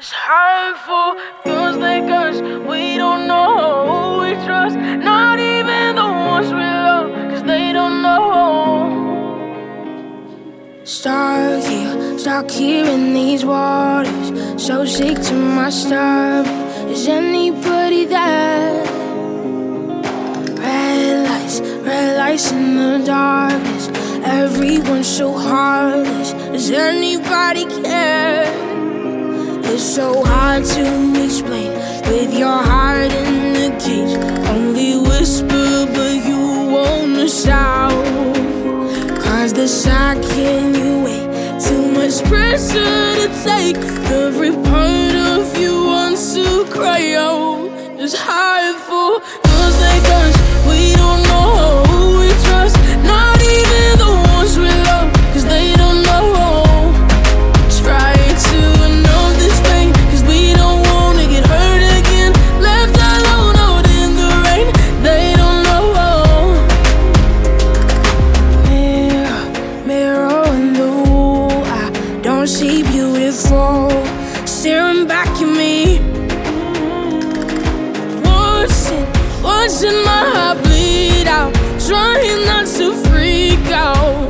It's hurtful, feels like us. We don't know who we trust. Not even the ones we love, cause they don't know. Stuck here in these waters, so sick to my stomach. Is anybody there? Red lights in the darkness. Everyone's so heartless. Does anybody care? It's so hard to explain with your heart in the cage. Only whisper, but you wanna shout. Cause the second you wait, too much pressure to take. Every part of you wants to cry out. It's hurtful, feels like us. We don't know who we trust. Not even the ones we love, cause they don't know. Try to know this pain, cause we don't wanna get hurt again. Left alone out in the rain, they don't know. Mirror in the wall, I don't see beautiful. Staring back at me, watching my heart bleed out, trying not to freak out.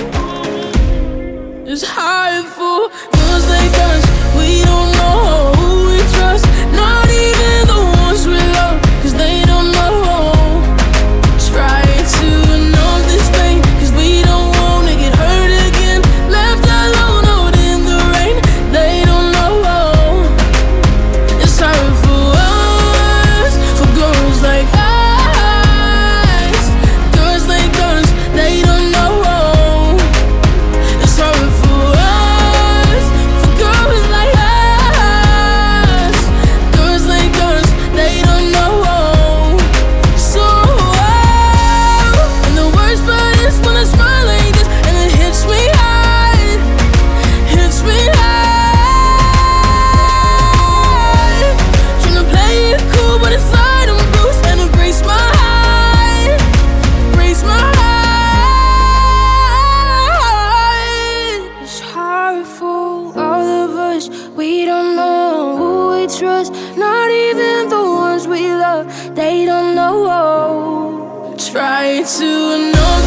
It's hurtful, feels like us. We don't know who we trust. Not even the ones we love, cause they don't know. Try to know this pain, cause we don't wanna get hurt again. Left alone out in the rain, they don't know. It's hurtful us, for girls like us. Girls like us, they don't know. It's hurtful us, for girls like us. Girls like us, they don't know. So and the worst part is when I smile like this and it hits me hard, hits me hard. Tryna play it cool, but inside I'm bruised and it breaks my heart, breaks my heart. It's hurtful, all of us. We don't know who we trust. Not even the ones we love, they don't know. Try to know